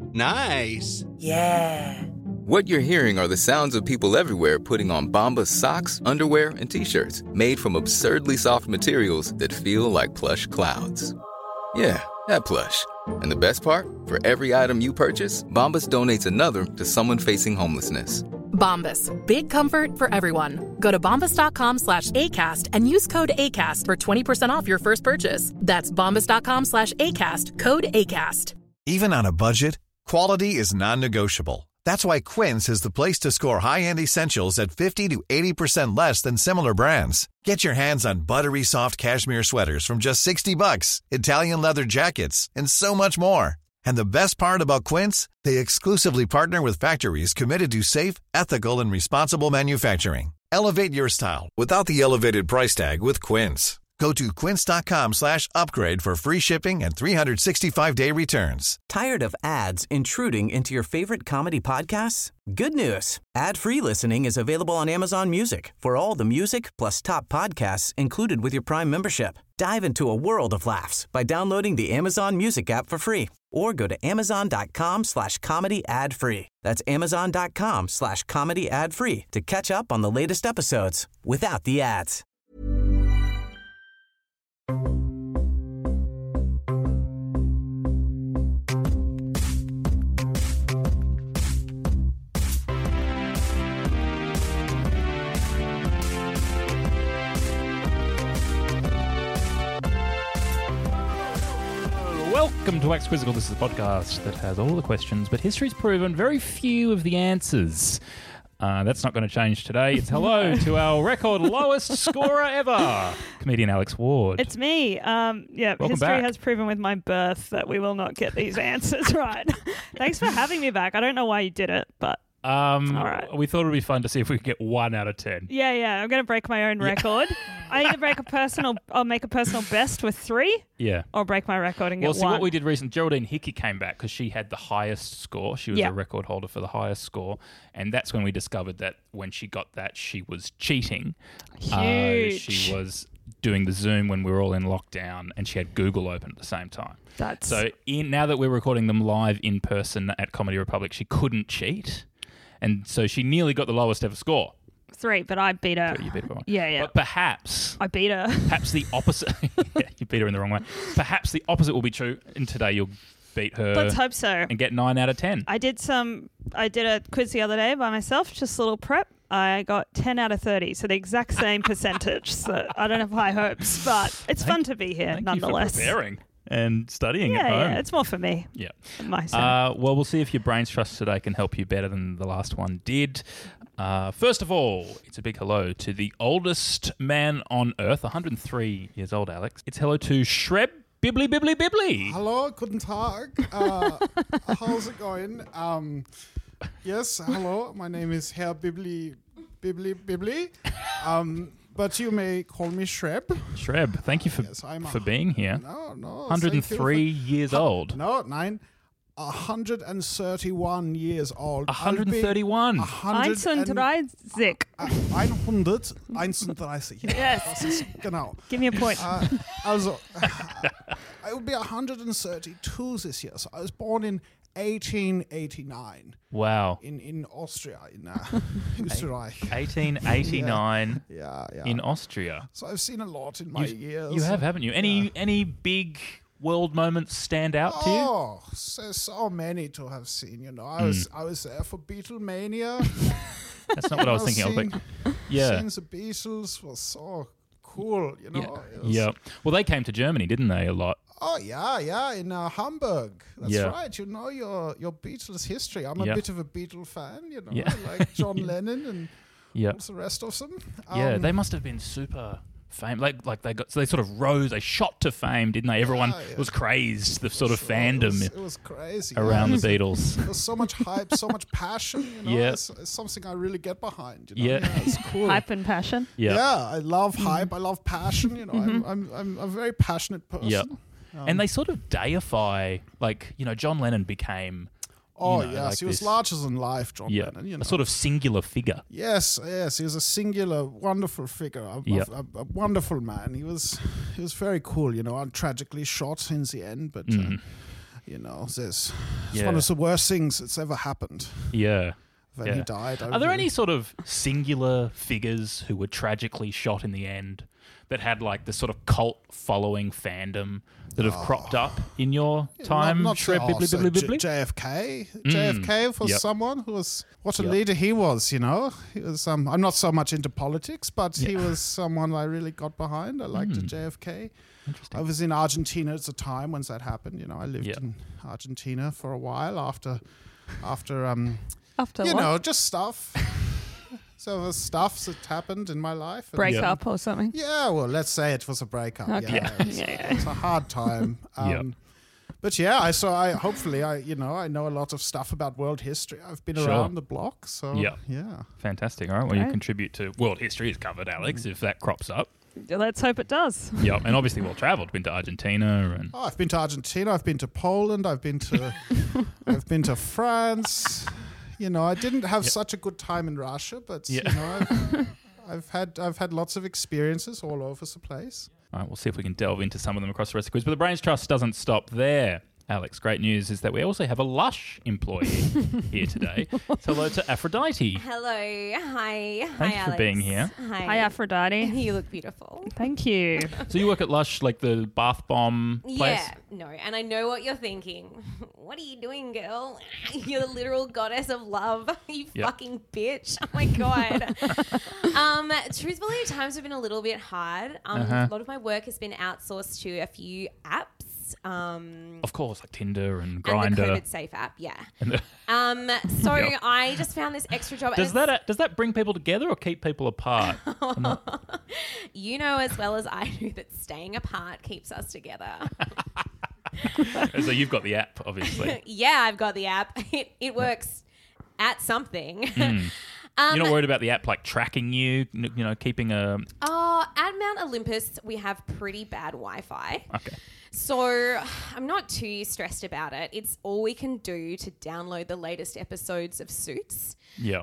Nice. Yeah. What you're hearing are the sounds of people everywhere putting on Bombas socks, underwear, and T-shirts made from absurdly soft materials that feel like plush clouds. Yeah, that plush. And the best part? For every item you purchase, Bombas donates another to someone facing homelessness. Bombas. Big comfort for everyone. Go to bombas.com/ACAST and use code ACAST for 20% off your first purchase. That's bombas.com/ACAST. Code ACAST. Even on a budget, quality is non-negotiable. That's why Quince is the place to score high-end essentials at 50 to 80% less than similar brands. Get your hands on buttery soft cashmere sweaters from just $60, Italian leather jackets, and so much more. And the best part about Quince, they exclusively partner with factories committed to safe, ethical, and responsible manufacturing. Elevate your style without the elevated price tag with Quince. Go to quince.com/upgrade for free shipping and 365-day returns. Tired of ads intruding into your favorite comedy podcasts? Good news. Ad-free listening is available on Amazon Music for all the music plus top podcasts included with your Prime membership. Dive into a world of laughs by downloading the Amazon Music app for free or go to amazon.com/comedy ad-free. That's amazon.com/comedy ad-free to catch up on the latest episodes without the ads. Welcome to Wax Quizzical. This is a podcast that has all the questions, but history's proven very few of the answers. That's not going to change today. It's hello to our record lowest scorer ever, comedian Alex Ward. It's me. Welcome History back. has proven with my birth that we will not get these answers right. Thanks for having me back. I don't know why you did it, but all right. We thought it would be fun to see if we could get 1 out of 10. Yeah. I'm going to break my own record. I either I'll make a personal best with 3. Yeah. Or break my record and get 1. Well, see, what we did recently, Geraldine Hickey came back because she had the highest score. She was a record holder for the highest score. And that's when we discovered that when she got that, she was cheating. Huge. She was doing the Zoom when we were all in lockdown, and she had Google open at the same time. Now that we're recording them live in person at Comedy Republic, she couldn't cheat. And so she nearly got the lowest ever score. 3, but I beat her. You beat her by 1. Yeah. But perhaps I beat her. Perhaps the opposite. Yeah, you beat her in the wrong way. Perhaps the opposite will be true, and today you'll beat her. Let's hope so. And get 9 out of 10. I did a quiz the other day by myself, just a little prep. I got 10 out of 30, so the exact same percentage. So I don't have high hopes, but it's fun to be here nonetheless. Thank you for preparing and studying at home. Yeah, it's more for me. Yeah. Myself. Well, we'll see if your brains trust today can help you better than the last one did. First of all, it's a big hello to the oldest man on Earth, 103 years old, Alex. It's hello to Shreb Bibbly Bibbly Bibbly. Hello, guten Tag. How's it going? Yes, hello. My name is Herr Bibbly Bibbly Bibbly. But you may call me Shreb. Shreb, thank you for being here. No. 103 years old. No, 131 years old. 131. 130. 131. Yes. Das ist, genau. Give me a point. I will be 132 this year. So I was born in 1889. Wow. In Austria, in Österreich. 1889 yeah. in Austria. So I've seen a lot in my years. You have, haven't you? Any big world moments stand out to you? Oh, so many to have seen. You know, I was there for Beatlemania. That's not what I was thinking of. But seeing the Beatles was so cool. You know. Yeah. Well, they came to Germany, didn't they? A lot. Oh yeah, in Hamburg. That's right. You know your Beatles history. I'm a bit of a Beatle fan. You know, I like John Lennon and all the rest of them. They must have been super famous. Like they sort of rose. They shot to fame, didn't they? Everyone was crazed. The sort of fandom. It was crazy around the Beatles. There was so much hype, so much passion. You know, it's something I really get behind. You know? Yeah, it's cool. Hype and passion. Yeah, I love hype. I love passion. You know, I'm a very passionate person. Yeah. And they sort of deify, John Lennon became... he was larger than life, John Lennon. You know. A sort of singular figure. Yes, he was a singular, wonderful figure, a wonderful man. He was very cool, you know, tragically shot in the end, but... you know, it's Yeah. one of the worst things that's ever happened. Yeah. When Yeah. he died. Are there any sort of singular figures who were tragically shot in the end that had like this sort of cult following fandom that have cropped up in your time? Not Shreb, so- bibli, so bibli, bibli? JFK. JFK was Yep. someone who was what a Yep. leader he was. You know, he was. I'm not so much into politics, but he was someone I really got behind. I liked JFK. I was in Argentina at the time when that happened. You know, I lived Yep. in Argentina for a while after After you what? know, just stuff. So there was stuff that happened in my life. and- Breakup or something. Yeah, well, let's say it was a breakup. Okay. Yeah, it's a hard time. Yep. But yeah, hopefully I know a lot of stuff about world history. I've been Sure. around the block, so Yep. yeah. Fantastic. All right. Well, you Great. contribute to world history is covered, Alex, if that crops up. Let's hope it does. Yep. And obviously well travelled. Been to Argentina and Oh, I've been to Argentina. I've been to Poland. I've been to France. You know, I didn't have such a good time in Russia, but you know, I've had lots of experiences all over the place. all right, we'll see if we can delve into some of them across the rest of the quiz. But the Brains Trust doesn't stop there. Alex, great news is that we also have a Lush employee here today. So hello to Aphrodite. Hello. Hi. Thank you Hi, for being Alex. here. Hi. Hi, Aphrodite. You look beautiful. Thank you. So you work at Lush, like the bath bomb place? Yeah, no, and I know what you're thinking. What are you doing, girl? You're the literal goddess of love. You Yep. fucking bitch. Oh my god. Truthfully, times have been a little bit hard. A lot of my work has been outsourced to a few apps. Of course, like Tinder and And the Grindr. COVID safe app, yeah. And the- So Yep. I just found this extra job. does that bring people together or keep people apart? You know as well as I do that staying apart keeps us together. So you've got the app, obviously. Yeah, I've got the app. It works at something. You're not worried about the app like tracking you, you know, keeping a... At Mount Olympus, we have pretty bad Wi-Fi. Okay. So I'm not too stressed about it. It's all we can do to download the latest episodes of Suits. Yeah.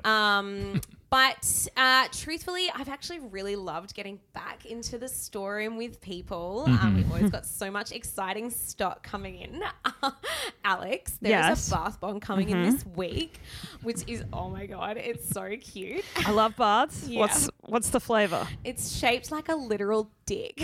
But truthfully, I've actually really loved getting back into the storeroom with people. We've always got so much exciting stock coming in. Alex, there's Yes. a bath bomb coming in this week, which is, oh my God, it's so cute. I love baths. Yeah. What's the flavour? It's shaped like a literal dick.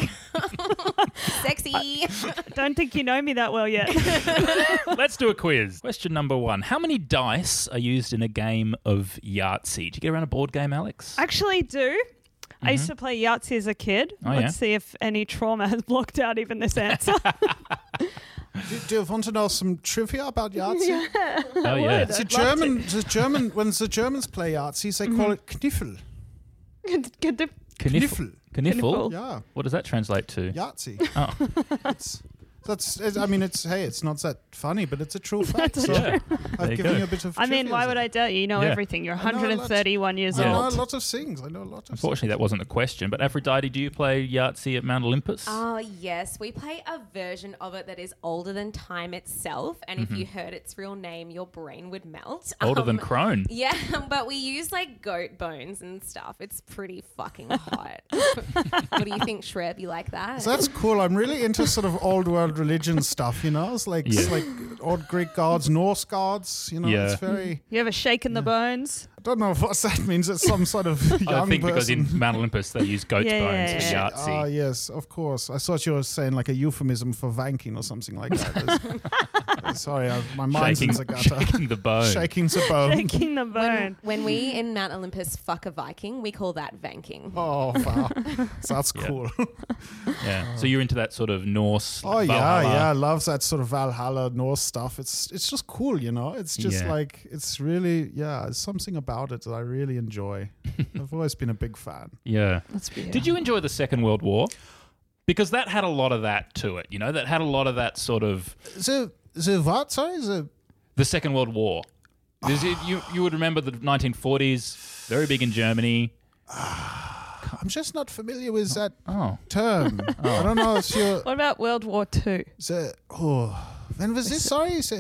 Sexy. Don't think you know me that well yet. Let's do a quiz. Question number 1. How many dice are used in a game of Yahtzee? Do you get around a board game, Alex? Actually do. I used to play Yahtzee as a kid. Oh, Let's yeah? see if any trauma has blocked out even this answer. Do you want to know some trivia about Yahtzee? Oh, yeah. The German, when the Germans play Yahtzee, they call it Kniffel. Kniffle. Kniffel. Kniffle? Yeah, What does that translate to? Yahtzee. Oh. It's not that funny, but it's a true fact. So Yeah. There I've you given go. you a bit of I mean, trivia why there. would I doubt you? You know Yeah. everything. You're I know a lot. 131 years I know a old. lot of things. Unfortunately, that wasn't the question. But Aphrodite, do you play Yahtzee at Mount Olympus? Oh, yes. We play a version of it that is older than time itself. And if you heard its real name, your brain would melt. Older than Crone. Yeah, but we use like goat bones and stuff. It's pretty fucking hot. What do you think, Shreb? You like that? So that's cool. I'm really into sort of old world religion stuff, you know? It's like old Greek gods, Norse gods, you know? Yeah. It's very... You ever shaken the bones? I don't know what that means. It's some sort of young I think because person. in Mount Olympus they use goat's Yeah, bones yeah, for yeah. Yahtzee. Ah, yes, of course. I thought you were saying like a euphemism for wanking or something like that. Sorry, my mind's in the gutter. Shaking the bone. Shaking the bone. Shaking the bone. when we in Mount Olympus fuck a Viking, we call that vanking. Oh, wow. That's Yeah. cool. Yeah. So you're into that sort of Norse. Oh, yeah, Valhalla. yeah. I love that sort of Valhalla Norse stuff. It's just cool, you know? It's just Yeah. like, it's really, there's something about it that I really enjoy. I've always been a big fan. Yeah. Let's be Did you enjoy the Second World War? Because that had a lot of that to it, you know? That had a lot of that sort of... The what? Sorry? The Second World War. You would remember the 1940s, very big in Germany. I'm just not familiar with that Oh. term. I don't know if you're... What about World War II? When was this? Sorry?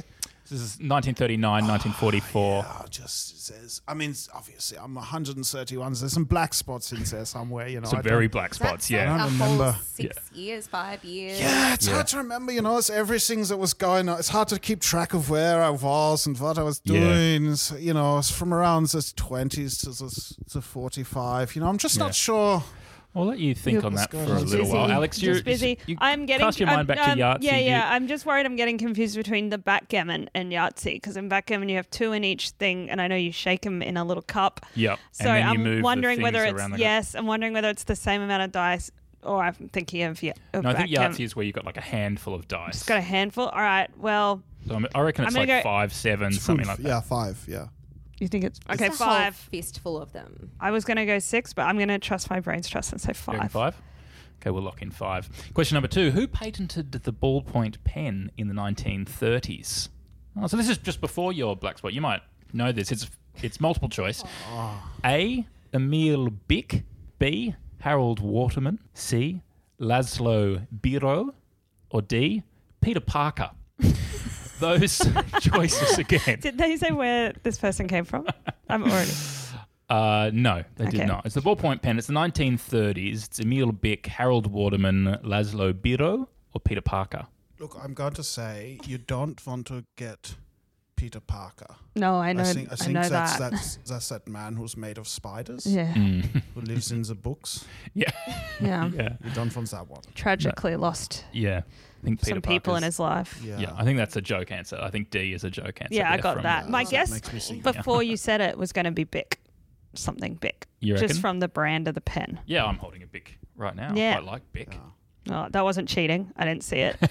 This is 1939, 1944. Yeah, just says. I mean, obviously, I'm 131. There's some black spots in there somewhere. You know, Some very black spots, That's yeah. like I a don't whole remember. 6 years, 5 years. Yeah, it's hard to remember. You know, it's everything that was going on. It's hard to keep track of where I was and what I was doing. So, you know, it's from around the 20s to the 45. You know, I'm just not sure. I'll let you think on that for a little while. Alex, you're just busy. I'm getting cast your mind back to Yahtzee. Yeah. I'm just worried I'm getting confused between the backgammon and Yahtzee, because in backgammon you have 2 in each thing, and I know you shake them in a little cup. Yep. So and then you I'm move wondering the whether things it's around the I'm wondering whether it's the same amount of dice, or I'm thinking of No, I think backgammon. Yahtzee is where you've got like a handful of dice. It's got a handful. All right. Well, So I reckon it's I'm like gonna go- 5, 7, something like that. Yeah, 5. Yeah. you think it's okay? It's a whole 5. fistful of them. I was going to go 6, but I'm going to trust my brain's trust and say You reckon 5. 5? Okay, we'll lock in 5. Question number 2. Who patented the ballpoint pen in the 1930s? Oh, so this is just before your black spot. You might know this. It's multiple choice. A. Emil Bic. B. Harold Waterman. C. Laszlo Biro. Or D. Peter Parker. Those choices again. Did they say where this person came from? I'm already. No, they did Okay. not. It's the ballpoint pen. It's the 1930s. It's Emil Bic, Harold Waterman, Laszlo Biro, or Peter Parker. Look, I'm going to say you don't want to get Peter Parker. No, I know. I think that. that's that man who's made of spiders, Yeah. who lives in the books. Yeah. Yeah. Yeah. You don't want that one. Tragically lost Yeah. I think Peter some people in Parker's- his life. Yeah, I think that's a joke answer. I think D is a joke answer. Yeah, I there got from- that. My that guess makes me think. before you said it was going to be Bic. Something Bic. You reckon? Just from the brand of the pen. Yeah, I'm holding a Bic right now. Yeah. I quite like Bic. Oh, that wasn't cheating. I didn't see it.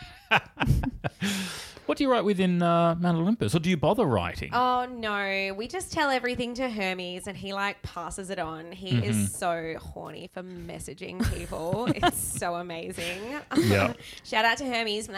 What do you write with in Mount Olympus? Or do you bother writing? Oh no, we just tell everything to Hermes and he like passes it on. He is so horny for messaging people. It's so amazing. Yeah. Shout out to Hermes.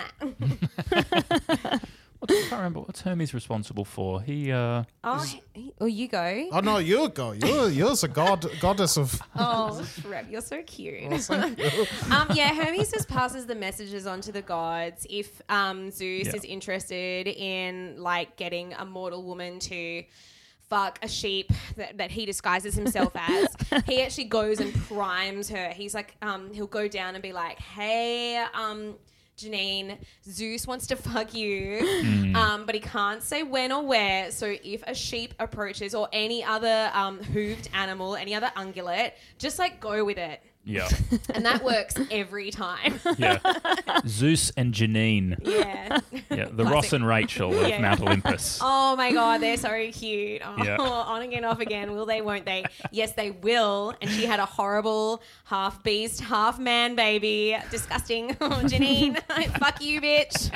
I can't remember. What's Hermes responsible for? He, Oh, you go. Oh no, you go. You're the goddess of. Oh, Reb, you're so cute. Yeah, Hermes just passes the messages on to the gods. If Zeus is interested in like getting a mortal woman to fuck a sheep that he disguises himself as, he actually goes and primes her. He's like, he'll go down and be like, hey, Janine, Zeus wants to fuck you, but he can't say when or where. So if a sheep approaches or any other hooved animal, any other ungulate, just like go with it. yeah, And that works every time. yeah. Zeus and Janine. Yeah. Yeah, the Ross and Rachel of Yeah. Mount Olympus. Oh my God, they're so cute. Oh, Yeah. on again, off again. Will they, won't they? Yes, they will. And she had a horrible half beast, half man baby. Disgusting. Janine, fuck you, bitch.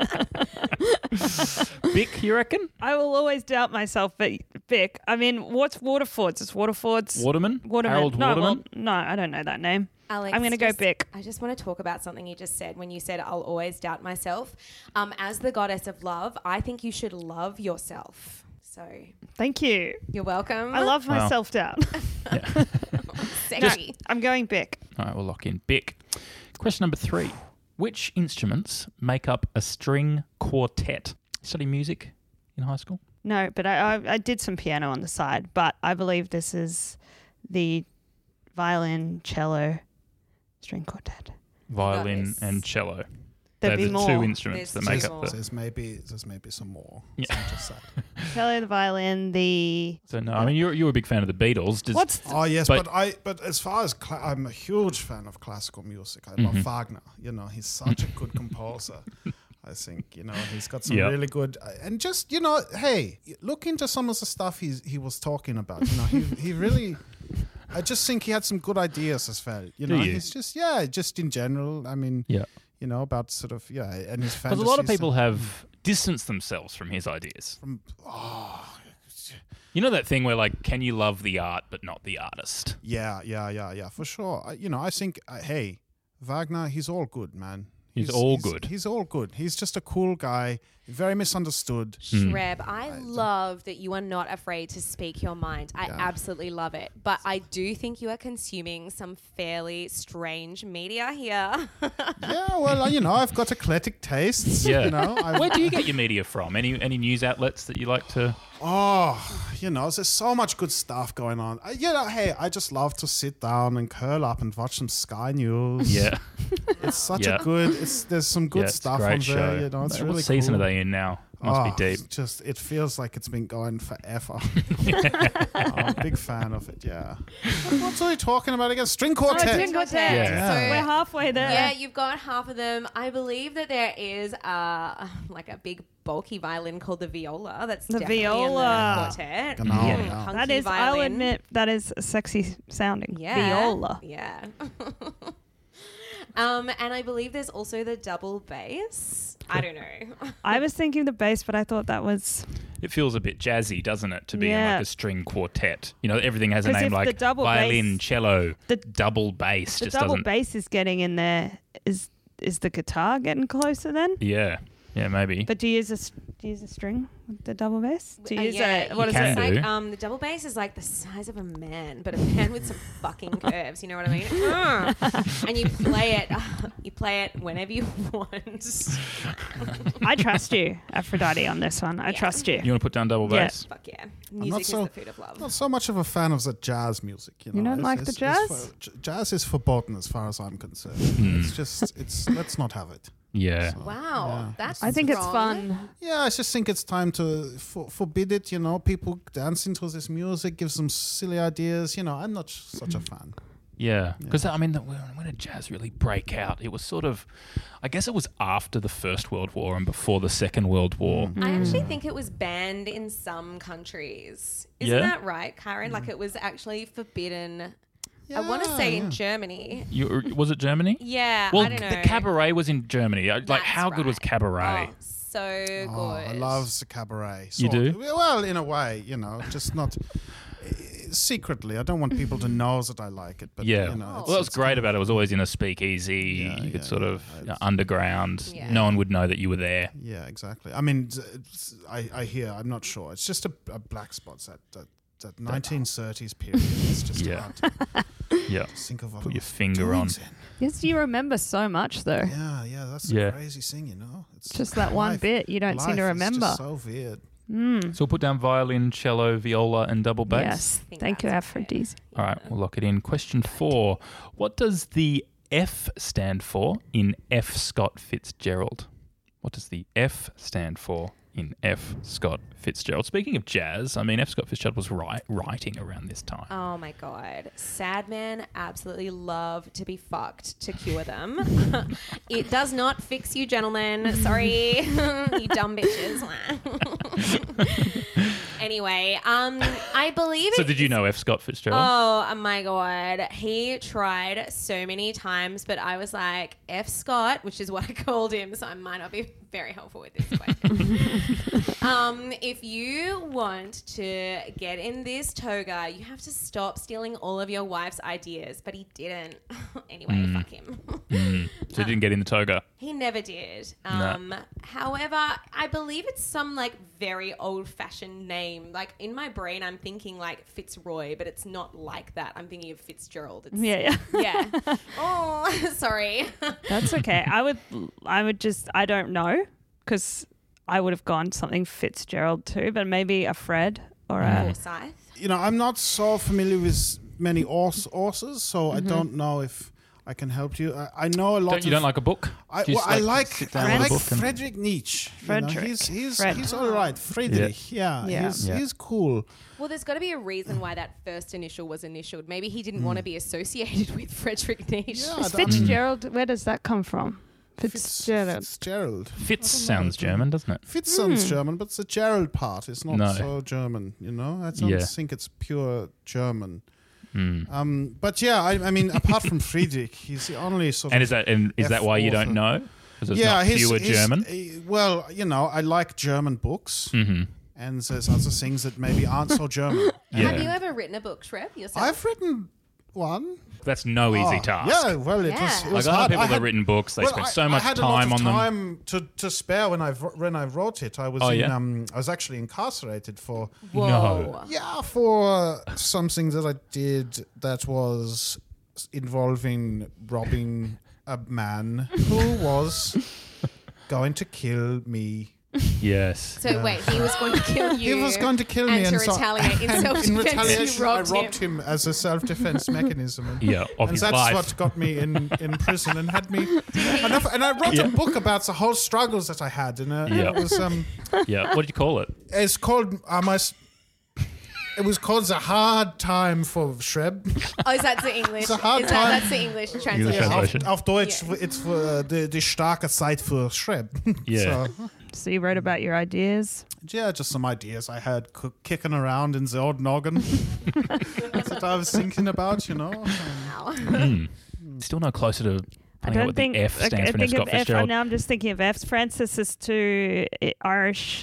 Bic, you reckon? I will always doubt myself, but Bic. I mean, what's Waterfords? It's Waterfords. Waterman? Harold no, Waterman? well, no, I don't know that name. Alex, I'm going to go Bic. I just want to talk about something you just said when you said, I'll always doubt myself. As the goddess of love, I think you should love yourself. So Thank you. you're welcome. I love my Wow. self-doubt. Sexy. I'm going Bic. All right, we'll lock in Bic. Question number 3. Which instruments make up a string quartet? Study music in high school? No, but I did some piano on the side, but I believe this is the violin, cello, string quartet. Violin Nice. and cello. There'd They're be the more. two instruments There's that make two up more. the... There's maybe some more. Yeah. Some just that. Cello, the violin, the... So no, I mean you're a big fan of the Beatles. Does, What's... Oh yes, But- but as far as I'm a huge fan of classical music. I love Wagner. You know, he's such a good composer. I think he's got some Yep. really good and just hey, look into some of the stuff he was talking about. He really. I just think he had some good ideas as well. Do you? He's just in general. I mean, Yeah. about sort of and his Because fantasies. a lot of people have distanced themselves from his ideas. You know that thing where like, can you love the art but not the artist? Yeah, for sure. I think, hey, Wagner, he's all good, man. He's all good. He's all good. He's just a cool guy. Very misunderstood. Shreb, I love that you are not afraid to speak your mind. I absolutely love it. But I do think you are consuming some fairly strange media here. Yeah, well, I've got eclectic tastes. Yeah. Where do you get your media from? Any news outlets that you like to? There's so much good stuff going on. Hey, I just love to sit down and curl up and watch some Sky News. Yeah. It's such a good. There's some good stuff on show. there. It's really what season cool. are they in now? Must be deep. It feels like it's been going forever. I'm a big fan of it. Yeah. What are we talking about again? String quartet. String quartet. Yeah. So We're halfway there. yeah, you've got half of them. I believe that there is like a big bulky violin called the viola. That's The definitely viola. in the quartet. Genau, yeah. Hunky That is, I'll violin. admit, that is a sexy sounding. Yeah. Viola. Yeah. And I believe there's also the double bass. I don't know. I was thinking the bass, but I thought that was... It feels a bit jazzy, doesn't it, to be in Yeah. like a string quartet? Everything has a 'Cause name if the like double violin, bass- cello, the- double bass. The Just double doesn't. bass is getting in there. Is the guitar getting closer then? Yeah, maybe. But do you use a string with the double bass? Do you use yeah, what you is can it? it's do. like, the double bass is like the size of a man, but a man with some fucking curves. You know what I mean? And you play it whenever you want. I trust you, Aphrodite, on this one. I trust you. You want to put down double Yeah. bass? Fuck yeah. Music is the food of love. Not so much of a fan of the jazz music. You don't like the jazz? Jazz is verboten as far as I'm concerned. Let's not have it. Yeah. Wow, that's I think it's strong. fun. Yeah, I just think it's time to forbid it. People dancing to this music, gives them silly ideas. I'm not such a fan. Yeah, because when did jazz really break out? It was sort of, I guess it was after the First World War and before the Second World War. I actually think it was banned in some countries. Isn't Yeah? that right, Karen? Like it was actually forbidden. I want to say in Germany. Was it Germany? Yeah, Well, I don't know. the cabaret was in Germany. That's how good was right. cabaret? Oh, so good. I love the cabaret. You do? Well, in a way, just not secretly. I don't want people to know that I like it. But Yeah. it's- Well, that was it's great kind of- about it. It was always in a speakeasy. Yeah, You could yeah, sort yeah. of underground. Yeah. No one would know that you were there. Yeah, exactly. I mean, I hear. I'm not sure. It's just a black spot. That 1930s period. It's just Yeah. hard to Yeah. think of. Put your finger on. Yes, you remember so much though. Yeah. That's Yeah. a crazy thing, It's Just that one life- bit you don't seem to life is remember. just so weird. So we'll put down violin, cello, viola, and double bass. Yes. think Thank you, that's okay. Aphrodite. All right, we'll lock it in. Question 4. What does the F stand for in F. Scott Fitzgerald? What does the F stand for in F. Scott Fitzgerald? Speaking of jazz, F. Scott Fitzgerald was writing around this time. Oh my god. Sad men absolutely love to be fucked to cure them. It does not fix you, gentlemen. Sorry. You dumb bitches. Anyway, I believe So it did you is- know F. Scott Fitzgerald? Oh my god. He tried so many times, but I was like, F. Scott, which is what I called him, so I might not be very helpful with this question. If you want to get in this toga, you have to stop stealing all of your wife's ideas. But he didn't. Anyway, fuck him. So he didn't get in the toga. He never did. No. However, I believe it's some very old-fashioned name. In my brain, I'm thinking Fitzroy, but it's not like that. I'm thinking of Fitzgerald. It's, Yeah. yeah. Oh, sorry. That's okay. I don't know because I would have gone something Fitzgerald too, but maybe a Fred or a... Forsyth. I'm not so familiar with many authors, so I don't know if I can help you. I know a lot. You don't like a book? I Do you just sit down with a book and- Friedrich Nietzsche. Frederick. He's all right. Friedrich. Yeah. Yeah. He's cool. Well, there's got to be a reason why that first initial was initialed. Maybe he didn't want to be associated with Friedrich Nietzsche. Yeah, Fitzgerald, where does that come from? Fitzgerald. Fitzgerald. Fitz sounds German, doesn't it? Fitz sounds German, but the Gerald part is not No. so German. I don't Yeah. think it's pure German. But yeah, I mean, apart from Friedrich, he's the only sort And of. is that why you don't F-author. know? Because it's not pure German? Well, I like German books, and there's other things that maybe aren't so German. Yeah. Have you ever written a book, Shreb, yourself? I've written one. That's no easy task. Yeah, well, it was Like other hard. people that have written books, they spent so much I had time a lot on of them. time to spare when I wrote it. I was I was actually incarcerated for Whoa. for something that I did that was involving robbing a man who was going to kill me. Yes. So wait, he was going to kill you. He was going to kill me, and to retaliate in and self-defense, in you retaliation, I robbed robbed him as a self-defense mechanism. And, Yeah, of and his that's life. what got me in prison and had me. And I wrote a book about the whole struggles that I had, and it was Yeah. What did you call it? it's called it was called The Hard Time for Shreb. Oh, is that the English? It's a hard time. That's the English translation. English translation. Auf Deutsch, it's for die starke Zeit für Shreb. Yeah. So you wrote about your ideas. Yeah, just some ideas I had kicking around in the old noggin. That's what I was thinking about, you know. Still no closer to I finding out don't what think the F stands I for. think Scott of F. Fitzgerald. Now I'm just thinking of F's. Francis is too Irish.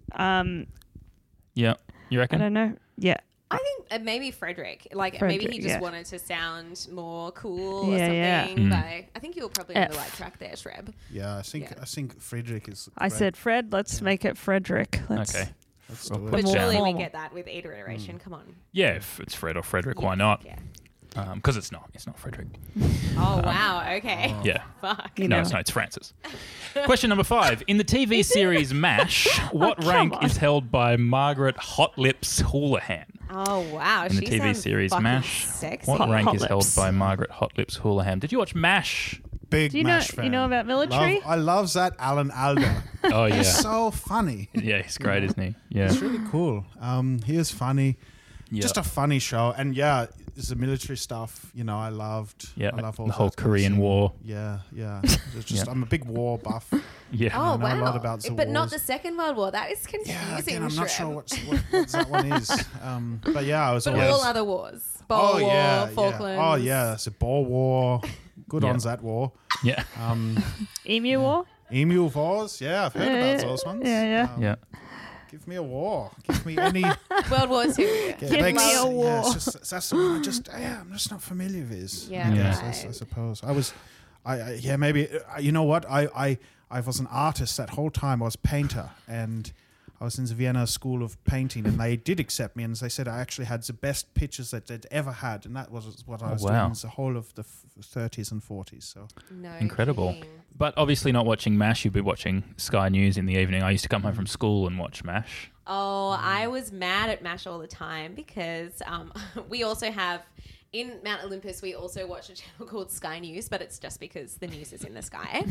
Yeah. You I reckon? don't know. Yeah. I think maybe Frederick. Like maybe he just wanted to sound more cool or Yeah, something. yeah. But I think you're probably on the F. right track there, Shreb. Yeah, I think Friedrich is. I great. said Fred. Let's make it Frederick. Let's, Okay. Let's We'll do put it. But it down. surely we Formal. get that with either iteration. Come on. Yeah, if it's Fred or Frederick, why not? Yeah. Because it's not Frederick. Oh wow. Okay. Yeah. Fuck. You No, know. it's Francis. Question number 5. In the TV series MASH, what rank on. is held by Margaret Hot Lips Houlihan? Oh wow. In the she TV sounds series fucking MASH, Sexy. what rank Hot is held Lips. by Margaret Hot Lips Houlihan? Did you watch MASH? Big Do you know? MASH fan. You know about military? I love that Alan Alda. Oh, yeah. He's so funny. Yeah, he's great, isn't he? Yeah. It's really cool. He is funny. Yeah. Just a funny show. And yeah, it's the military stuff, you know, I loved. Yeah, I love all the whole that kind of Korean thing. War. Yeah. It's just, I'm a big war buff. Yeah. Oh I know wow. a lot about the but not wars. the Second World War. That is confusing. Yeah, again, I'm not Shreb. sure what that one is. But yeah, I was But always... all other wars. Boer War, Falklands. Oh yeah, it's a Boer War. Good Yeah. on that war. Yeah. Emu War. Emu wars. Yeah, I've heard about those ones. Yeah. Yeah. Give me a war. Give me any... World War II. Give me a war. Yeah, it's just, that's the one I'm just not familiar with. Yeah, I guess, right. I suppose. Maybe, you know what? I was an artist that whole time. I was a painter, and I was in the Vienna School of Painting, and they did accept me, and they said I actually had the best pictures that they'd ever had, and that was what I was wow. doing the whole of the 30s and 40s. So No Incredible. kidding. But obviously not watching MASH, you'd be watching Sky News in the evening. I used to come home from school and watch MASH. Oh, I was mad at MASH all the time because we also have, in Mount Olympus, we also watch a channel called Sky News, but it's just because the news is in the sky.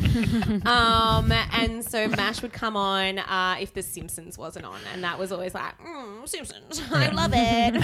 And so MASH would come on if The Simpsons wasn't on, and that was always like, Simpsons, I love it.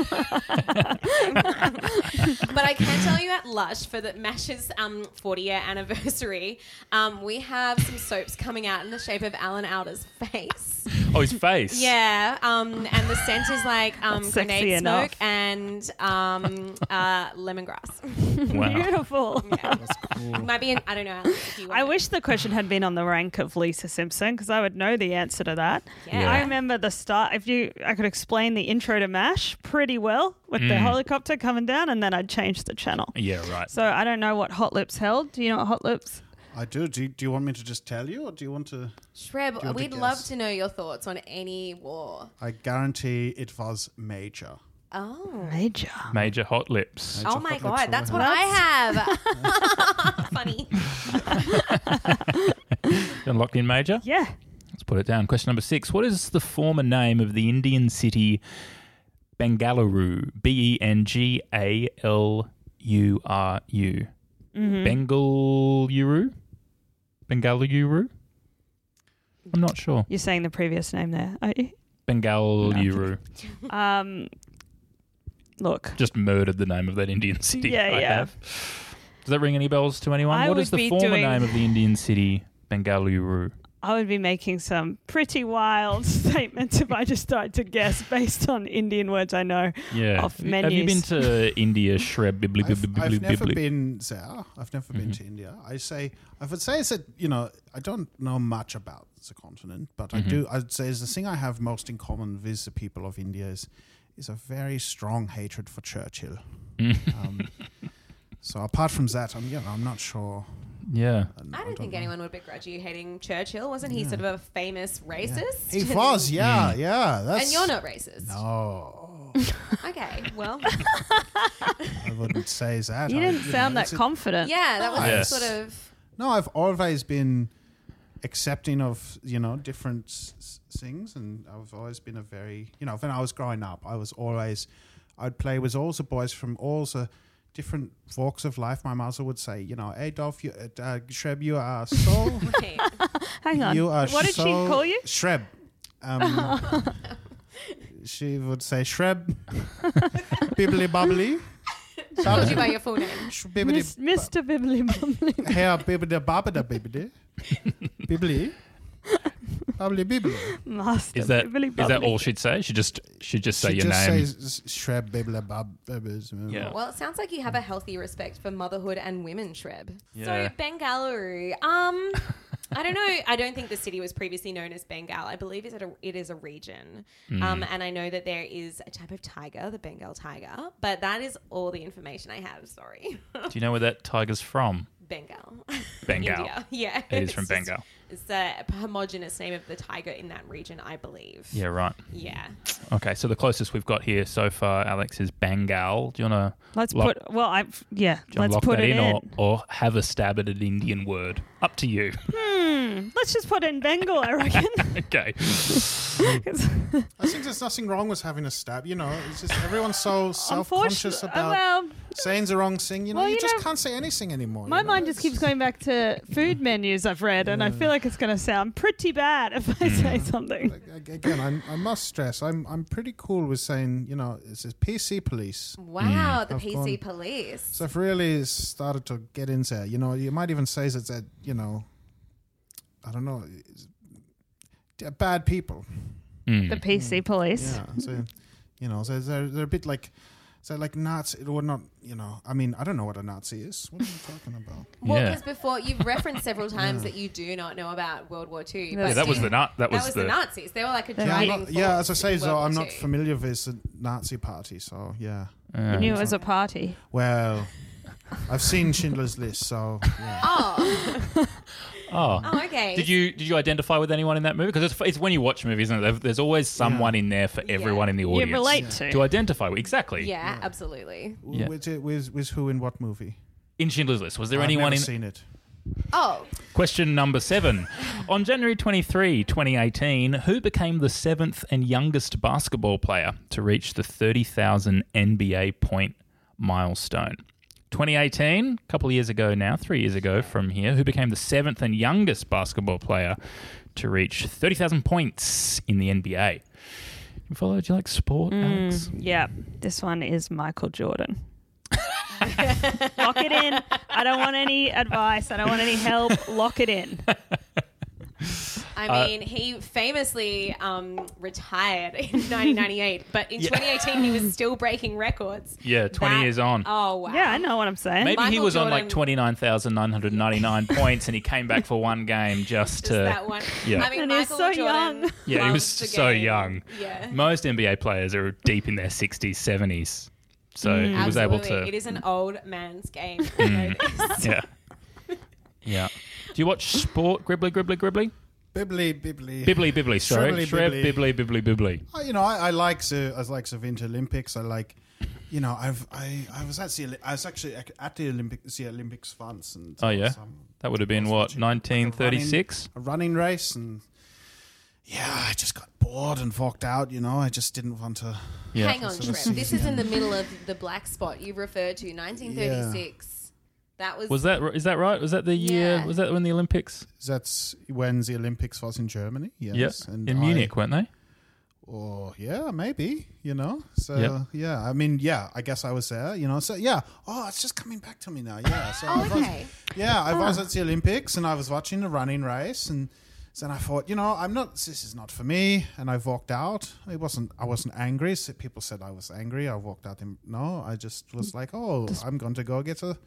But I can tell you at Lush, for the MASH's 40-year anniversary, we have some soaps coming out in the shape of Alan Alda's face. Oh, his face. Yeah, and the scent is like sexy grenade enough. smoke and lemongrass. Wow. Beautiful. It might be I don't know. Alex, if you I want- wish the question had been on the rank of Lisa Simpson because I would know the answer to that. Yeah. I remember the start. I could explain the intro to MASH pretty well with the helicopter coming down, and then I'd change the channel. Yeah, right. So I don't know what Hot Lips held. Do you know what Hot Lips? I do. Do you want me to just tell you, or do you want to? Shreb, want to we'd guess? love to know your thoughts on any war. I guarantee it was Major. Oh. Major. Major Hot Lips. Oh my Hot Lips God, that's what Houlihan. I have. Funny. Locked in, Major? Yeah. Let's put it down. Question number 6. What is the former name of the Indian city Bengaluru? Bengaluru? Bengaluru? Bengaluru? I'm not sure. You're saying the previous name there, are you? Bengaluru. Look. Just murdered the name of that Indian city. Yeah, I yeah. have. Does that ring any bells to anyone? I What would is the be former doing- name of the Indian city Bengaluru? I would be making some pretty wild statements if I just started to guess based on Indian words I know Yeah. off Have you been menus. to India, Shreb? I've never been there. I've never been to India. I would say that, you know, I don't know much about the continent, but I'd say the thing I have most in common with the people of India is a very strong hatred for Churchill. So apart from that, I'm not sure. Yeah. I don't think anyone would begrudge you hating Churchill. Wasn't he sort of a famous racist? He was, yeah. That's, And you're not racist. No. Okay, well. I wouldn't say that. You didn't sound that confident. Yeah, that was Yes. sort of... No, I've always been accepting of, different things, and I've always been a very, when I was growing up, I'd play with all the boys from all the different walks of life. My mother would say, hey, Dolph, Shreb, you are so... Wait. Hang on. You are What did she so call you? Shreb. She would say Shreb, bibbly bubbly. Called you by your full name. Mr. Bibbly Bubbly. Hair bibbly babbly bibbly. Bibbly. Bubbly bibbly. Master Is that Bibbly Bubbly. is that all she'd say? She'd just say your just name. says Shreb bibbly bubbles. Yeah. Well, it sounds like you have a healthy respect for motherhood and women, Shreb. Yeah. So, Bengaluru. I don't know. I don't think the city was previously known as Bengal. I believe it is a region. And I know that there is a type of tiger, the Bengal tiger. But that is all the information I have. Sorry. Do you know where that tiger's from? Bengal. Bengal. India. Yeah. It is from It's just- Bengal. It's the homogenous name of the tiger in that region, I believe. Yeah, right. Yeah. Okay, so the closest we've got here so far, Alex, is Bengal. Do you want to Let's put let's lock put that it in. Or have a stab at an Indian word? Up to you. Let's just put in Bengal, I reckon. Okay. I think there's nothing wrong with having a stab. It's just everyone's so self-conscious about saying the wrong thing. You just can't say anything anymore. My mind just keeps going back to food menus I've read, and I feel like it's going to sound pretty bad if I say something. Again, I must stress, I'm pretty cool with saying, it's a PC police. Wow, the I've PC police. So I've really started to get in there. You might even say that I don't know, they're bad people. The PC police. Yeah, so they're a bit like. So like Nazi, it would not, I mean, I don't know what a Nazi is. What are you talking about? Well, Yeah. because before you've referenced several times that you do not know about World War II. Yeah, but that was you- the That was the Nazis. They were like a driving force. As I say, in so World I'm War not II. familiar with the Nazi party, so yeah. You knew it was a party. Well, I've seen Schindler's List, so yeah. Oh. Oh, okay. Did you identify with anyone in that movie? Because it's when you watch movies, isn't it? There's always someone in there for everyone in the audience. You relate to. To identify with. Exactly. Yeah, absolutely. Yeah. With who in what movie? In Schindler's List, was there I've anyone never in... seen it. Oh, Question number 7. On January 23, 2018, who became the 7th and youngest basketball player to reach the 30,000 NBA point milestone? 2018, a couple of years ago now, 3 years ago from here, who became the 7th and youngest basketball player to reach 30,000 points in the NBA? You follow? Do you like sport, Alex? Yeah, this one is Michael Jordan. Lock it in. I don't want any advice. I don't want any help. Lock it in. I mean, he famously retired in 1998, but in 2018 he was still breaking records. Yeah, 20 years on. Oh, wow. Yeah, I know what I'm saying. Maybe he Michael was on like Jordan- 29,999 points and he came back for one game just Just to... that one. Yeah. I mean, And he was Michael so Jordan young. Yeah, he was loves the so game. young. Yeah. Most NBA players are deep in their 60s, 70s. So he was able Absolutely. to... It is an old man's game. I know this. Yeah. Yeah. Do you watch sport, Gribbly, Gribbly, Gribbly? Bibbly. Bibbly, sorry. Shribbly, Shreb, bibbly. Bibbly, Bibbly. I like the Winter Olympics. I like, I was actually at the Olympics once. And Oh, yeah? That would have been, what, watching, like, 1936? a running race, and I just got bored and walked out. I just didn't want to. Yeah. Hang on, Sort of Trev. This is season. in the middle of the black spot you referred to, 1936. That was... Is that right? Was that the year? Yeah. Was that when the Olympics? That's when the Olympics was in Germany. Yes, Yeah. and In Munich, weren't they? Oh, yeah, maybe, So, I mean, I guess I was there, So, it's just coming back to me now, So Oh, I was, okay. I was at the Olympics, and I was watching the running race, and then I thought, this is not for me, and I walked out. I wasn't angry. So people said I was angry. I walked out. I just was like, I'm going to go get a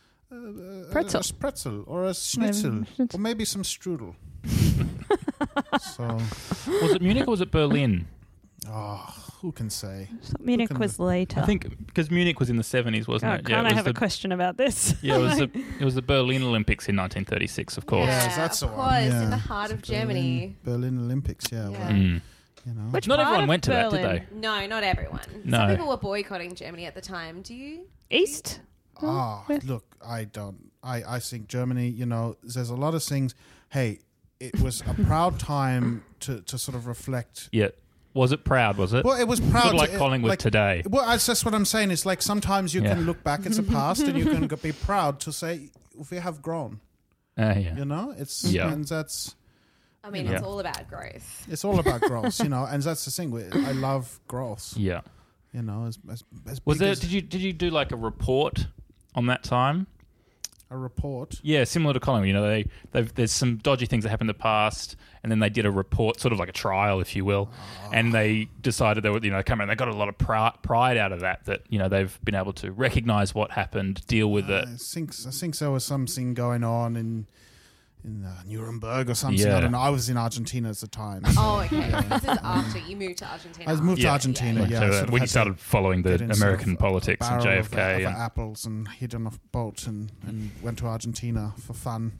pretzel or a schnitzel or maybe some strudel. So, Was it Munich or was it Berlin? oh, who can say? Munich was later. I think because Munich was in the 70s, wasn't it? Can't I it have a question about this? Yeah, it was the Berlin Olympics in 1936, of course. Yes, that's of the course, one. in Yeah. the heart of Germany. Berlin Olympics, yeah. Yeah. Well, Mm. you know. Which Not part everyone of went to that, did Berlin? they? No, not everyone. No. Some people were boycotting Germany at the time. Do you? East? Look, I don't. I think Germany, you know, there's a lot of things. Hey, it was a proud time to sort of reflect. Yeah. Was it proud, was it? Well, it was proud. Sort of like to- Collingwood like- today. Well, that's what I'm saying. It's like sometimes you Yeah. can look back at the past and you can be proud to say we have grown. Yeah. You know, it's Yeah. and that's I mean, Yeah. it's all about growth. it's all about growth. You know, and that's the thing. I love growth. Yeah. You know, as Was big there? as Did you do like a report on that time? a report. Yeah, similar to Collingwood. You know, there's some dodgy things that happened in the past, and then they did a report, sort of like a trial, if you will, and they decided they were, you know, come in. They got a lot of pride out of that. You know, they've been able to recognise what happened, deal with it. I think there was something going on in Nuremberg or something. Yeah. I don't know. I was in Argentina at the time. Oh, okay. This is after you moved to Argentina. I moved to Yeah. Argentina. Went Yeah, to, sort of when you had to started following the get in sort American of a politics and barrel JFK, of apples and hid on a boat and went to Argentina for fun.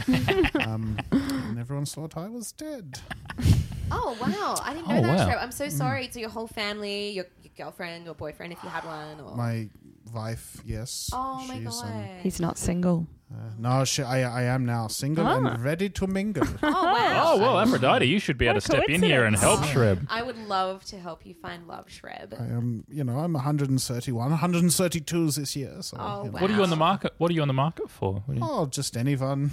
And everyone thought I was dead. Oh, wow. I didn't know Oh, that, wow. Trev. I'm so sorry to your whole family, your girlfriend or boyfriend, if you had one. Or... My wife, yes. Oh, my she's, God. He's not single. No, I am now single and ready to mingle. Oh, wow. Oh, well, Aphrodite, you should be able What to a step in here and help coincidence. Shreb. I would love to help you find love, Shreb. I am, I'm 131, 132 this year. So, Oh, you know. wow. What are you on the market? What are you on the market for? What do you- Oh, just anyone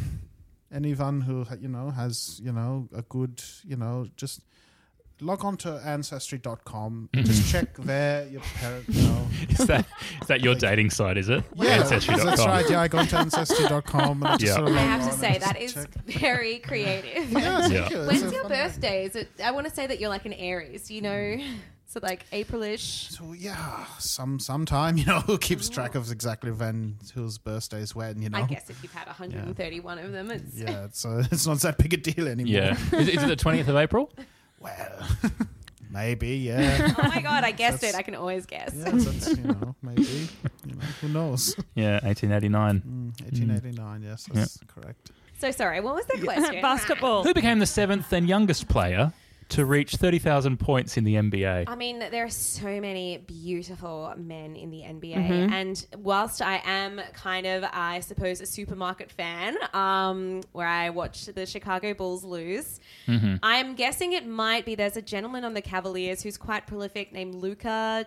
who has a good just log on to ancestry.com. Just check there your parent. Is that your dating site? Is it? Ancestry.com. That's right. Yeah, I go on to ancestry.com and I just Yeah. sort of I log have to on say, and that just is check. very creative. Yeah, thank Yeah. you. When's It's a your fun- birthday? I want to say that you're like an Aries, do you know? So like April-ish. So yeah, sometime who keeps track of exactly whose birthday is when. I guess if you've had 131 of them, it's... Yeah, it's not that big a deal anymore. Yeah. Is it the 20th of April? Well, maybe. Yeah. Oh my God, I guessed it. I can always guess. Yeah, that's maybe. Who knows? Yeah, 1889. 1889. Yes, that's correct. So sorry, what was the question? Basketball. Who became the 7th and youngest player to reach 30,000 points in the NBA? I mean, there are so many beautiful men in the NBA. And whilst I am kind of, I suppose, a supermarket fan, where I watch the Chicago Bulls lose, I'm guessing it might be, there's a gentleman on the Cavaliers who's quite prolific named Luka